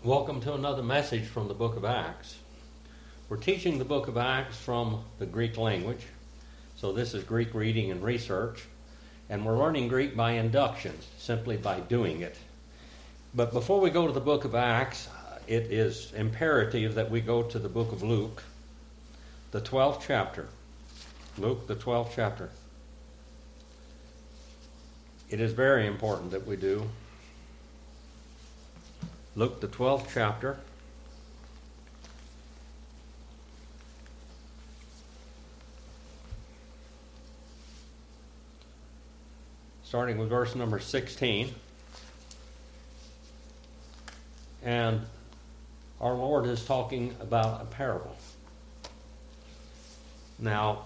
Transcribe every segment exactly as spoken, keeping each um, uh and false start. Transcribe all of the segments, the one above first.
Welcome to another message from the book of Acts. We're teaching the book of Acts from the Greek language. So this is Greek reading and research. And we're learning Greek by induction, simply by doing it. But before we go to the book of Acts, it is imperative that we go to the book of Luke, the twelfth chapter. Luke, the twelfth chapter. It is very important that we do. Luke, the twelfth chapter. Starting with verse number sixteen. And our Lord is talking about a parable. Now,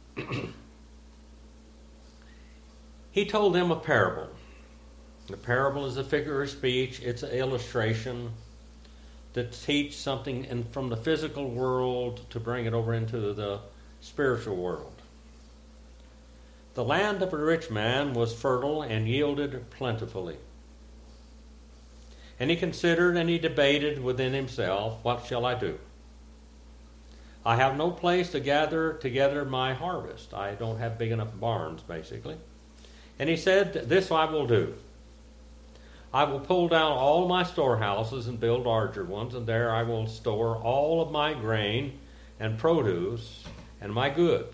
He told them a parable. The parable is a figure of speech. It's an illustration to teach something in, from the physical world to bring it over into the spiritual world. The land of a rich man was fertile and yielded plentifully. And he considered and he debated within himself, what shall I do? I have no place to gather together my harvest. I don't have big enough barns, basically. And he said, this I will do. I will pull down all my storehouses and build larger ones, and there I will store all of my grain and produce and my goods.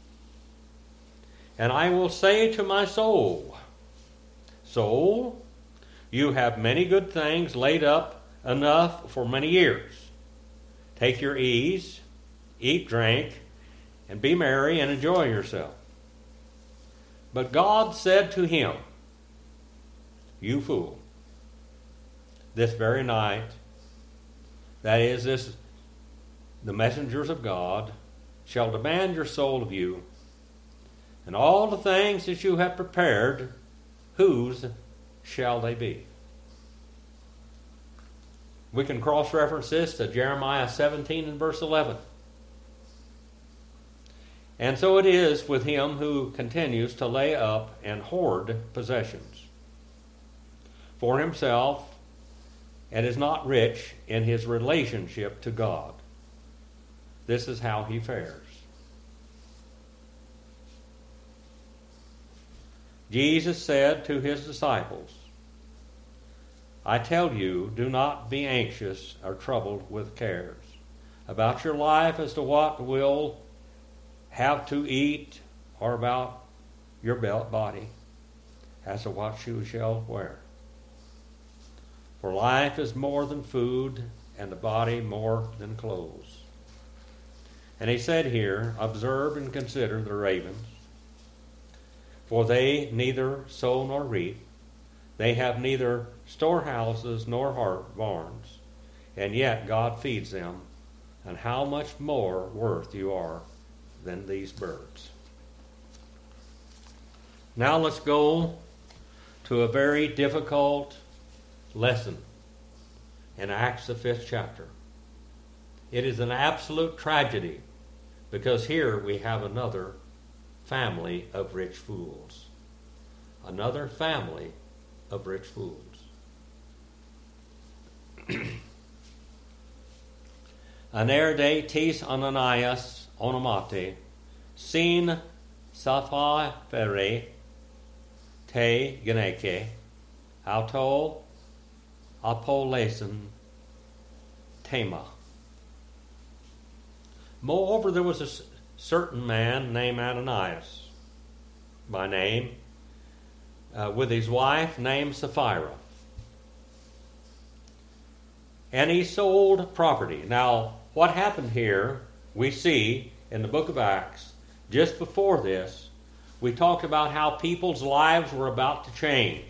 And I will say to my soul, soul, you have many good things laid up enough for many years. Take your ease, eat, drink, and be merry and enjoy yourself. But God said to him, you fool, this very night, that is, this, the messengers of God shall demand your soul of you, and all the things that you have prepared, whose shall they be? We can cross-reference this to Jeremiah seventeen and verse eleven. And so it is with him who continues to lay up and hoard possessions for himself and is not rich in his relationship to God. This is how he fares. Jesus said to his disciples, I tell you, do not be anxious or troubled with cares about your life as to what will have to eat, or about your body as to what you shall wear. For life is more than food, and the body more than clothes. And he said here, observe and consider the ravens, for they neither sow nor reap, they have neither storehouses nor barns, and yet God feeds them, and how much more worth you are than these birds. Now let's go to a very difficult lesson in Acts, the fifth chapter. It is an absolute tragedy because here we have another family of rich fools. Another family of rich fools. Anerde tis Ananias onomate, sin saphafere te geneke, auto apolesen tema. Moreover, there was a certain man named Ananias, by name, uh, with his wife named Sapphira. And he sold property. Now, what happened here, we see in the book of Acts, just before this, we talked about how people's lives were about to change.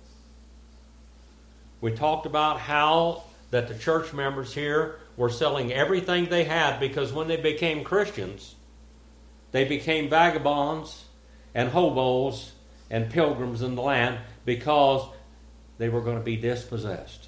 We talked about how that the church members here were selling everything they had because when they became Christians, they became vagabonds and hobos and pilgrims in the land because they were going to be dispossessed.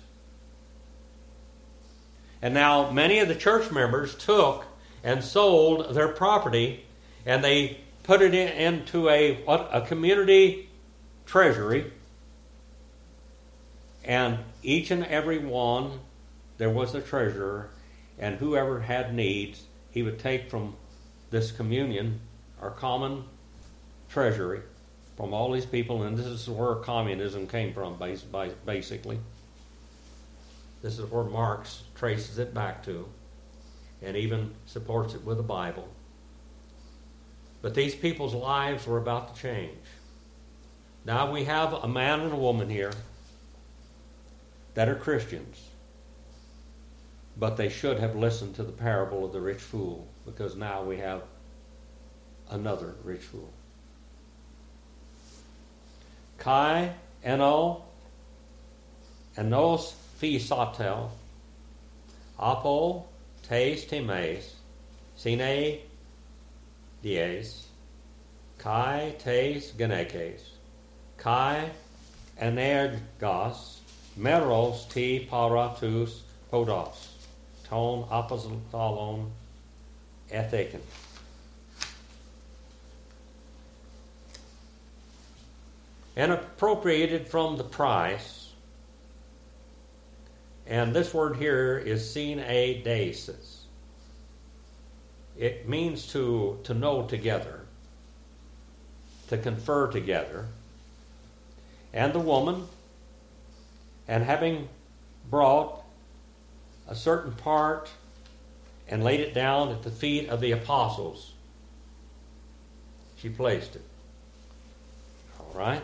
And now many of the church members took and sold their property, and they put it in, into a, a community treasury, and each and every one there was a treasurer, and whoever had needs, he would take from this communion or common treasury from all these people, and this is where communism came from, basically. This is where Marx traces it back to, and even supports it with the Bible. But these people's lives were about to change. Now we have a man and a woman here that are Christians, but they should have listened to the parable of the rich fool, because now we have another rich fool. Kai eno enos physatel apo tes temes sine dies kai tes genekes kai energos meros ti paratus podos ton apostolon etheken. And appropriated from the price, and this word here is sine deis. It means to, to know together, to confer together. And the woman, and having brought a certain part and laid it down at the feet of the apostles, she placed it. All right?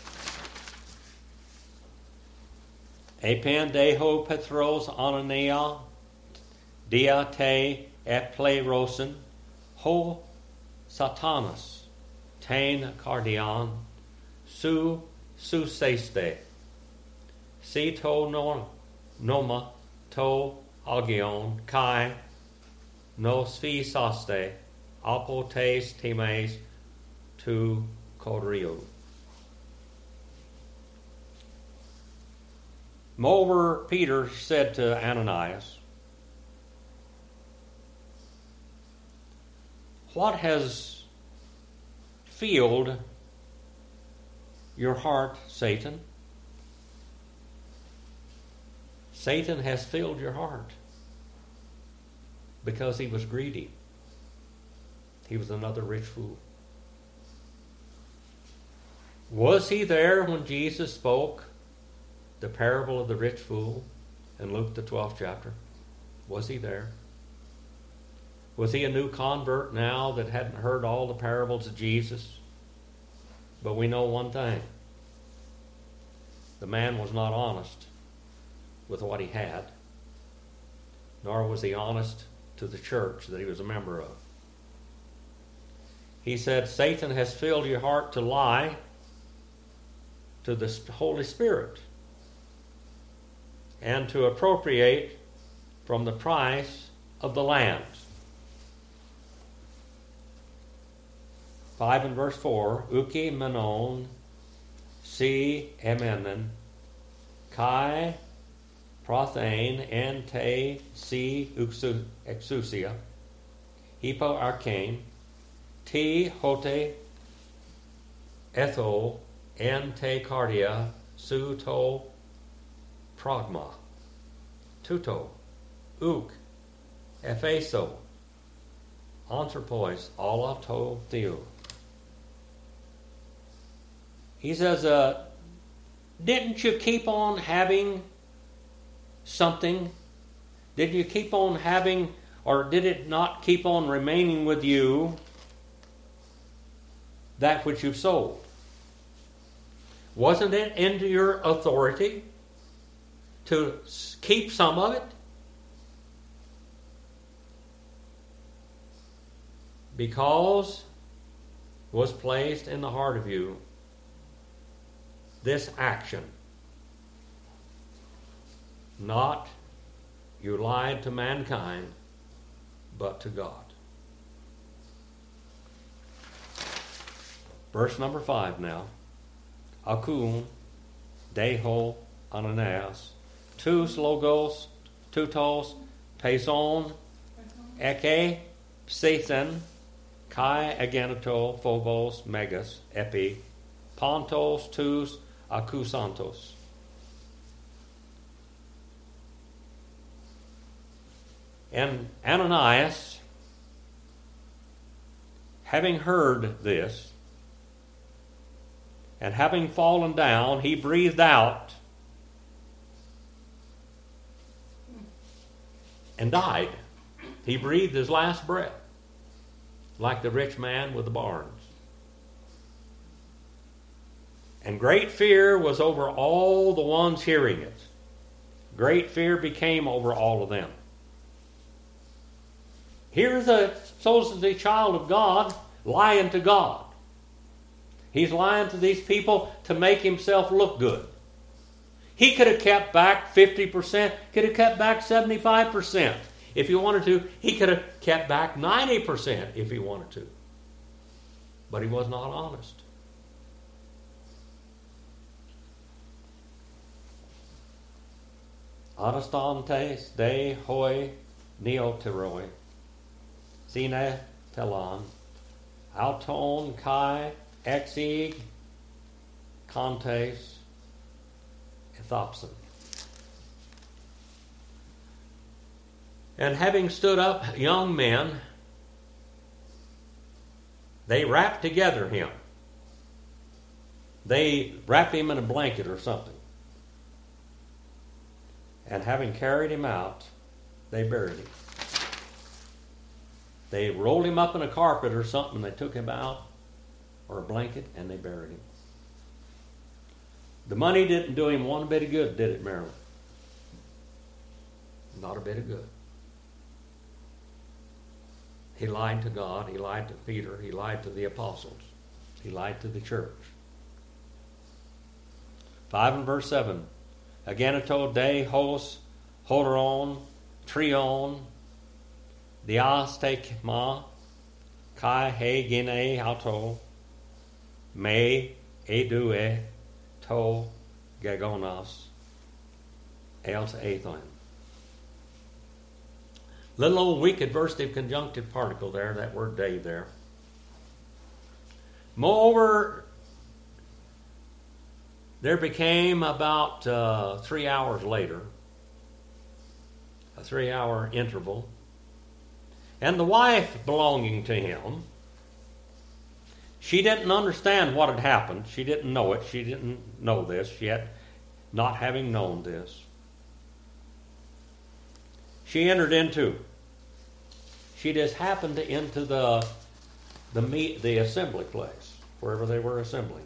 Epen deho petros anania dia te eplerosin ho satanas ten cardian su suseste si to no, noma to agion kai nos physaste apotes temes tu kodrio. Moreover, Peter said to Ananias, what has filled your heart, Satan? Satan has filled your heart because he was greedy. He was another rich fool. Was he there when Jesus spoke the parable of the rich fool in Luke the twelfth chapter? Was he there? Was he a new convert now that hadn't heard all the parables of Jesus? But we know one thing. The man was not honest with what he had, nor was he honest to the church that he was a member of. He said, Satan has filled your heart to lie to the Holy Spirit and to appropriate from the price of the lands. Five and verse four, Uki menon si emenen kai prothane en te si exousia hypo arcane ti hote etho en te cardia su to pragma tuto uk epheso anthropos alla to theo. He says, uh, didn't you keep on having something? Did you keep on having, or did it not keep on remaining with you, that which you've sold? Wasn't it into your authority to keep some of it? Because was placed in the heart of you this action. Not you lied to mankind, but to God. Verse number five now. Akun, deho, ananias, tous logos, tutos, peson, eke, psethen, kai aganato, phobos, megas, epi, pontos, tous, akusantos. And Ananias, having heard this, and having fallen down, he breathed out and died. He breathed his last breath, like the rich man with the barns. And great fear was over all the ones hearing it. Great fear became over all of them. Here's a supposed a child of God lying to God. He's lying to these people to make himself look good. He could have kept back fifty percent, could have kept back seventy-five percent if he wanted to. He could have kept back ninety percent if he wanted to. But he was not honest. Anastantes de hoi neoteroi, sine telon, auton kai exig contes ethopson. And having stood up young men, they wrapped together him. They wrapped him in a blanket or something. And having carried him out, they buried him. They rolled him up in a carpet or something, they took him out, or a blanket, and they buried him. The money didn't do him one bit of good, did it, Marilyn? Not a bit of good. He lied to God, he lied to Peter, he lied to the apostles, he lied to the church. Five and verse seven. Aganato de hos horon trion dias tekma kai he gene auto me edue to gagonas els athon. Little old weak adversative conjunctive particle there, that word day there. Moreover, there became about uh, three hours later, a three-hour interval, and the wife belonging to him, she didn't understand what had happened. She didn't know it. She didn't know this yet, not having known this. She entered into, she just happened to enter the the meet, the assembly place, wherever they were assembling.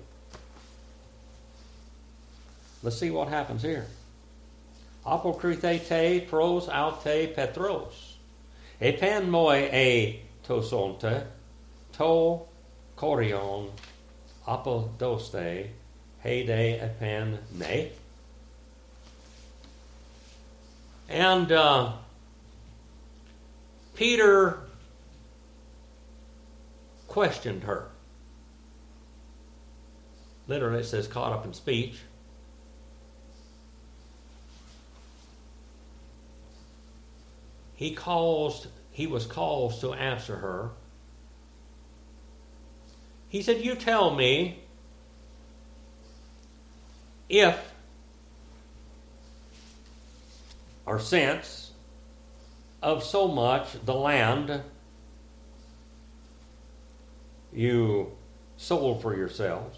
Let's see what happens here. Apokrite te pros aute petros. Epen moi e tosonte to korion apodoste hede epen me. And uh, Peter questioned her. Literally it says caught up in speech. He caused, he was caused to answer her. He said, you tell me if or since of so much the land you sold for yourselves.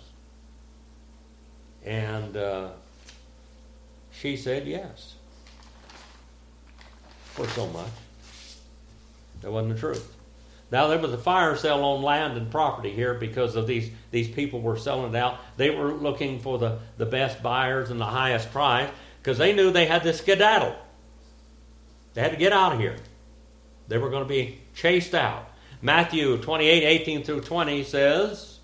And uh, she said yes. For so much. That wasn't the truth. Now there was a fire sale on land and property here because of these, these people were selling it out. They were looking for the, the best buyers and the highest price because they knew they had to skedaddle. They had to get out of here. They were going to be chased out. Matthew twenty-eight, eighteen through twenty says,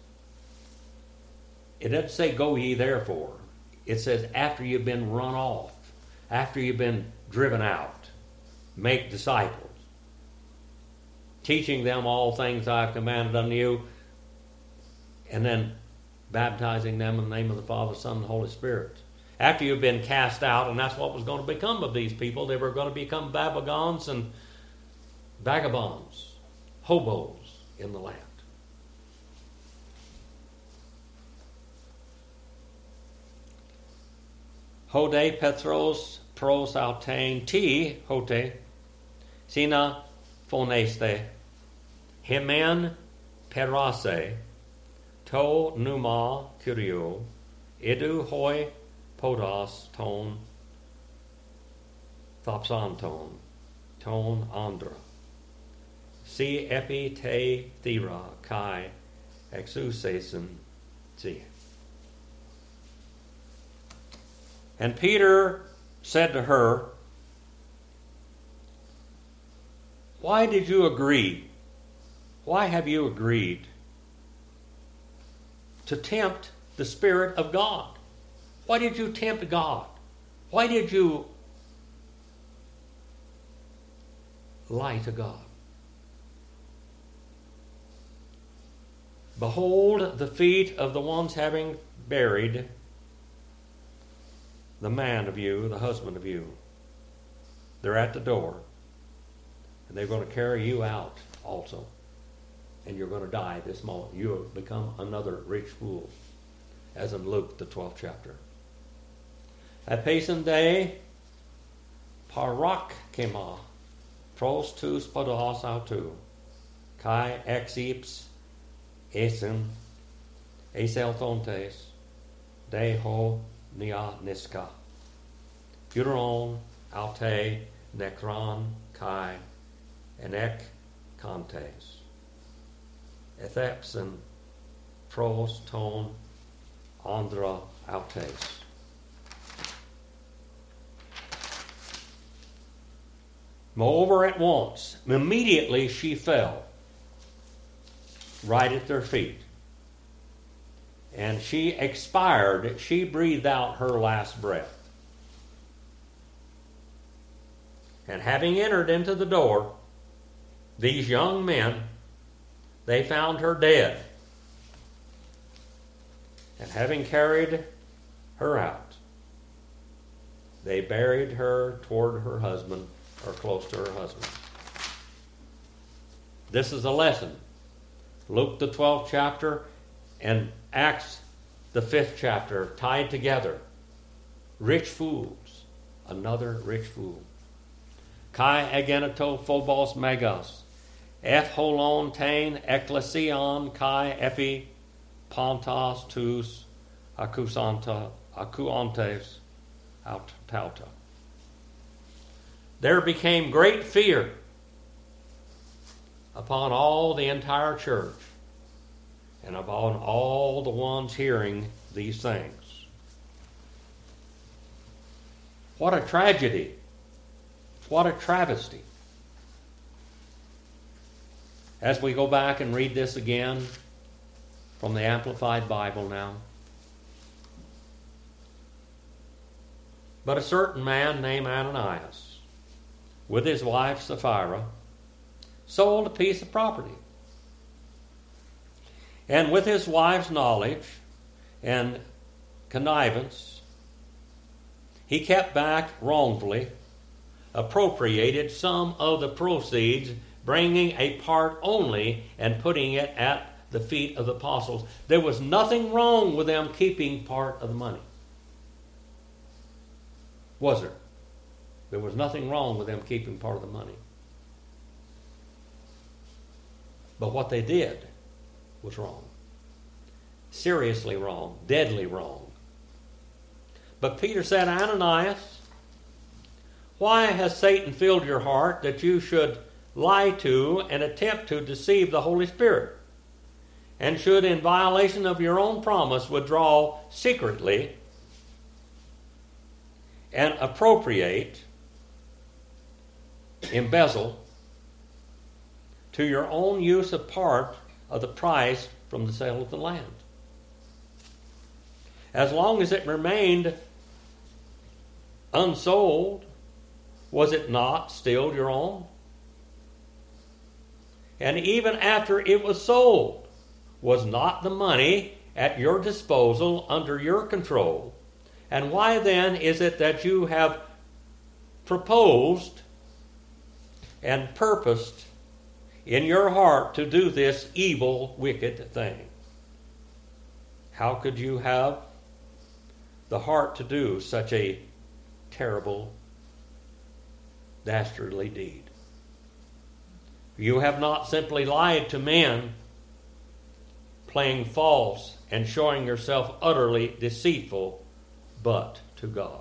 it doesn't say go ye therefore. It says after you've been run off, after you've been driven out. Make disciples, teaching them all things I have commanded unto you, and then baptizing them in the name of the Father, Son, and Holy Spirit. After you've been cast out, and that's what was going to become of these people, they were going to become Babagons and vagabonds, hobos in the land. Hode Petros pros autain ti hote sina phoneste, hemen perase, to pneuma curio, edu hoi podos ton thopsanton, ton andra, si epi te thera kai exusason si. And Peter said to her, why did you agree? Why have you agreed to tempt the Spirit of God? Why did you tempt God? Why did you lie to God? Behold the feet of the ones having buried the man of you, the husband of you. They're at the door, and they're going to carry you out also. And you're going to die this moment. You have become another rich fool, as in Luke, the twelfth chapter. Apesende parak kema, pros tus podos autu, kai exips esen eselthontes, deho nia niska, puteron alte necron kai enek cantes. Ethepsen pros ton andra autes. Moreover, at once, immediately she fell right at their feet. And she expired. She breathed out her last breath. And having entered into the door, these young men, they found her dead. And having carried her out, they buried her toward her husband, or close to her husband. This is a lesson. Luke the twelfth chapter and Acts the fifth chapter tied together. Rich fools, another rich fool. Kai agenato phobos megas, eth holon tain ecclesion kai epi pontas tus accusanta acuantes aut tauta. There became great fear upon all the entire church and upon all the ones hearing these things. What a tragedy. What a travesty. As we go back and read this again from the Amplified Bible now. But a certain man named Ananias, with his wife Sapphira, sold a piece of property. And with his wife's knowledge and connivance, he kept back wrongfully, appropriated some of the proceeds, bringing a part only and putting it at the feet of the apostles. There was nothing wrong with them keeping part of the money. Was there? There was nothing wrong with them keeping part of the money. But what they did was wrong. Seriously wrong. Deadly wrong. But Peter said, Ananias, why has Satan filled your heart that you should lie to and attempt to deceive the Holy Spirit, and should, in violation of your own promise, withdraw secretly and appropriate, embezzle, to your own use a part of the price from the sale of the land? As long as it remained unsold, was it not still your own? And even after it was sold, was not the money at your disposal, under your control? And why then is it that you have proposed and purposed in your heart to do this evil, wicked thing? How could you have the heart to do such a terrible, dastardly deed? You have not simply lied to men, playing false and showing yourself utterly deceitful, but to God.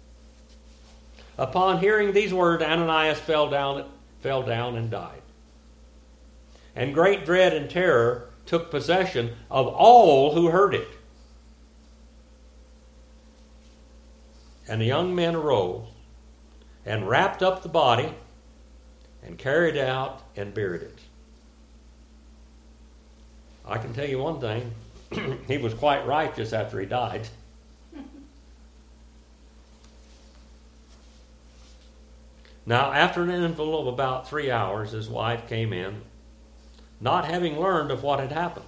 Upon hearing these words, Ananias fell down, fell down and died. And great dread and terror took possession of all who heard it. And the young men arose and wrapped up the body and carried it out and buried it. I can tell you one thing, he was quite righteous after he died. Now, after an interval of about three hours, his wife came in, not having learned of what had happened.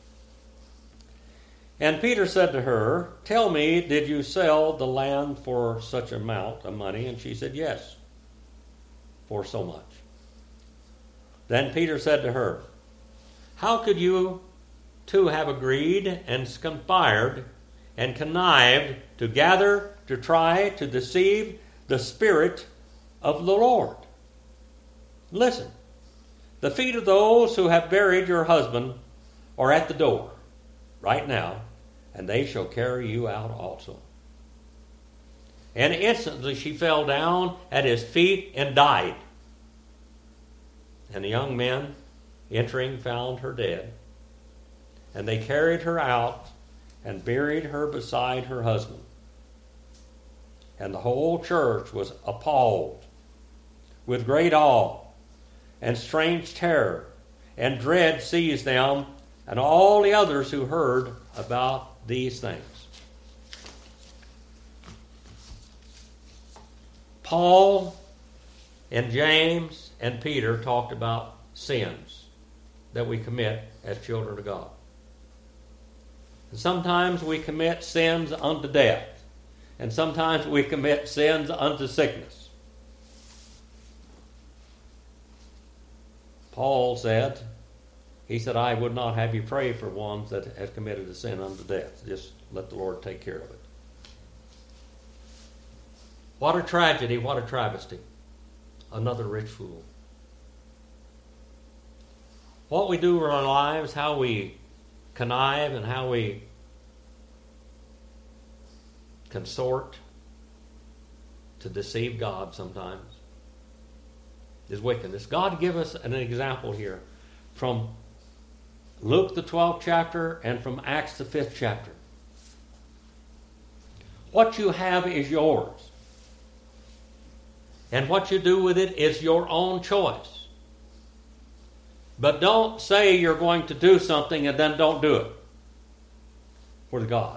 And Peter said to her, "Tell me, did you sell the land for such amount of money?" And she said, "Yes, for so much." Then Peter said to her, "How could you two have agreed and conspired and connived to gather, to try to deceive the Spirit of the Lord? Listen, the feet of those who have buried your husband are at the door right now, and they shall carry you out also." And instantly she fell down at his feet and died. And the young men, entering, found her dead. And they carried her out and buried her beside her husband. And the whole church was appalled with great awe, and strange terror and dread seized them and all the others who heard about these things. Paul and James and Peter talked about sins that we commit as children of God. And sometimes we commit sins unto death, and sometimes we commit sins unto sickness. Paul said, he said, "I would not have you pray for ones that have committed a sin unto death. Just let the Lord take care of it." What a tragedy, what a travesty. Another rich fool. What we do in our lives, how we connive and how we consort to deceive God sometimes, is wickedness. God give us an example here from Luke the twelfth chapter and from Acts the fifth chapter. What you have is yours. And what you do with it is your own choice. But don't say you're going to do something and then don't do it for God.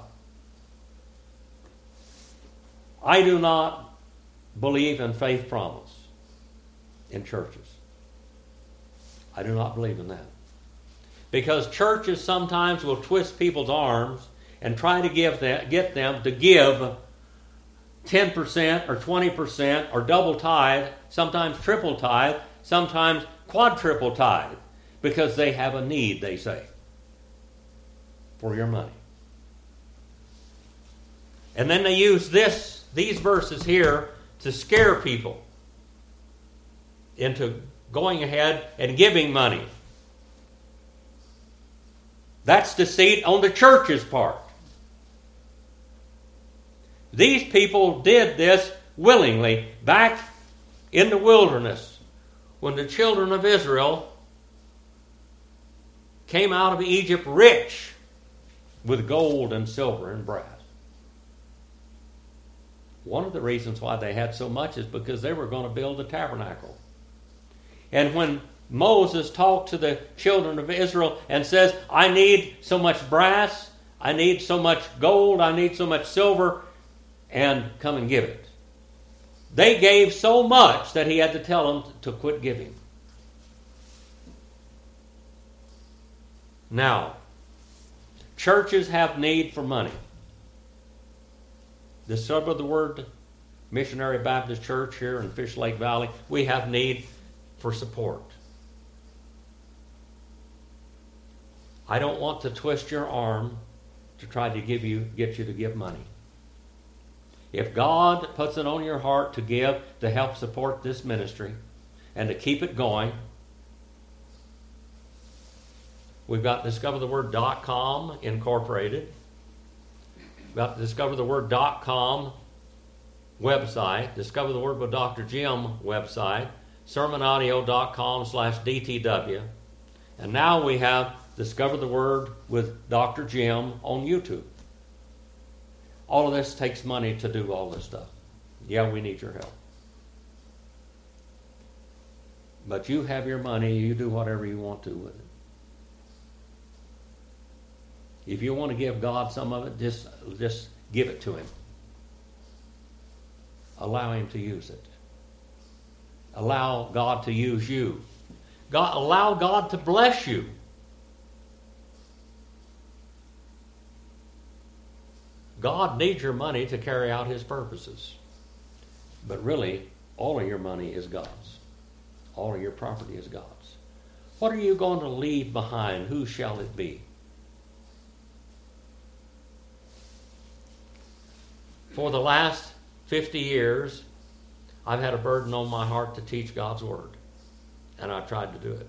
I do not believe in faith promise in churches. I do not believe in that. Because churches sometimes will twist people's arms and try to give them, get them to give ten percent or twenty percent or double tithe, sometimes triple tithe, sometimes quadruple tithe, because they have a need, they say, for your money. And then they use this, these verses here to scare people into going ahead and giving money. That's deceit on the church's part. These people did this willingly back in the wilderness when the children of Israel came out of Egypt rich with gold and silver and brass. One of the reasons why they had so much is because they were going to build the tabernacle. And when Moses talked to the children of Israel and says, "I need so much brass, I need so much gold, I need so much silver, and come and give it," they gave so much that he had to tell them to quit giving. Now, churches have need for money. The sub of the word Missionary Baptist Church here in Fish Lake Valley, we have need for support. I don't want to twist your arm to try to give you, get you to give money. If God puts it on your heart to give, to help support this ministry, and to keep it going, We've got discover the word dot com Incorporated. We've got the discover the word dot com website, Discover the Word with Doctor Jim website, sermon audio dot com slash D T W. And now we have Discover the Word with Doctor Jim on YouTube. All of this takes money to do all this stuff. Yeah, we need your help. But you have your money, you do whatever you want to with it. If you want to give God some of it, just, just give it to Him. Allow Him to use it. Allow God to use you. God, allow God to bless you. God needs your money to carry out His purposes. But really, all of your money is God's. All of your property is God's. What are you going to leave behind? Who shall it be? For the last fifty years, I've had a burden on my heart to teach God's Word. And I've tried to do it.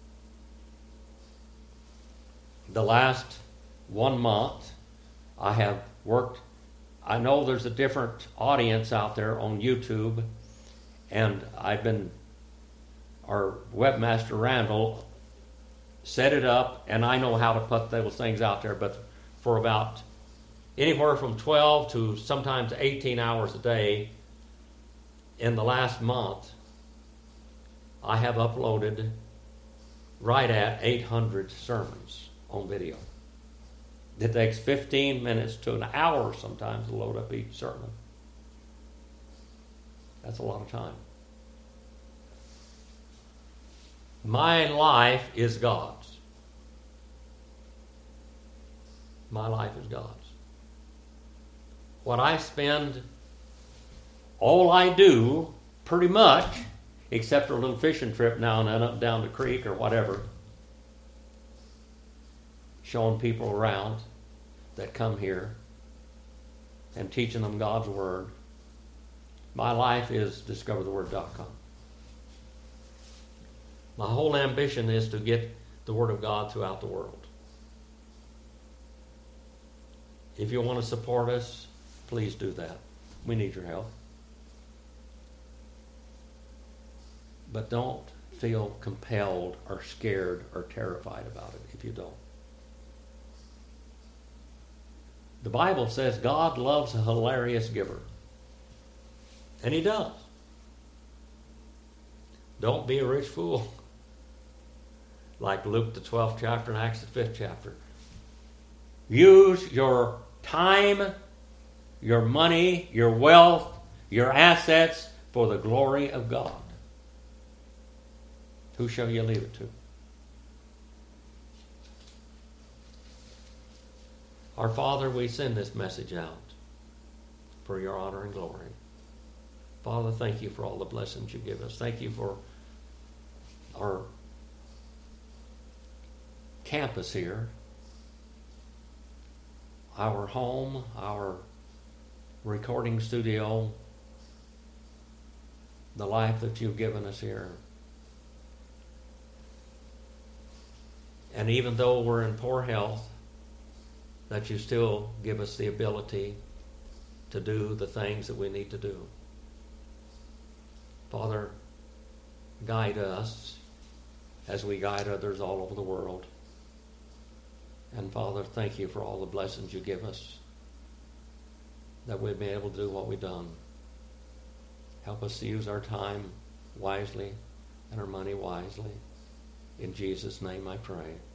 The last one month, I have worked. I know there's a different audience out there on YouTube. And I've been, our webmaster Randall set it up. And I know how to put those things out there. But for about anywhere from twelve to sometimes eighteen hours a day, in the last month, I have uploaded right at eight hundred sermons on video. It takes fifteen minutes to an hour sometimes to load up each sermon. That's a lot of time. My life is God's. My life is God's. What I spend, all I do, pretty much, except for a little fishing trip now and then up down the creek or whatever, showing people around that come here and teaching them God's Word. My life is discover the word dot com. My whole ambition is to get the Word of God throughout the world. If you want to support us, please do that. We need your help. But don't feel compelled or scared or terrified about it if you don't. The Bible says God loves a hilarious giver. And He does. Don't be a rich fool. Like Luke the twelfth chapter and Acts the fifth chapter. Use your time, your money, your wealth, your assets for the glory of God. Who shall you leave it to? Our Father, we send this message out for your honor and glory. Father, thank you for all the blessings you give us. Thank you for our campus here, our home, our recording studio, the life that you've given us here. And even though we're in poor health, that you still give us the ability to do the things that we need to do. Father, guide us as we guide others all over the world. And Father, thank you for all the blessings you give us, that we've been able to do what we've done. Help us to use our time wisely and our money wisely. In Jesus' name I pray.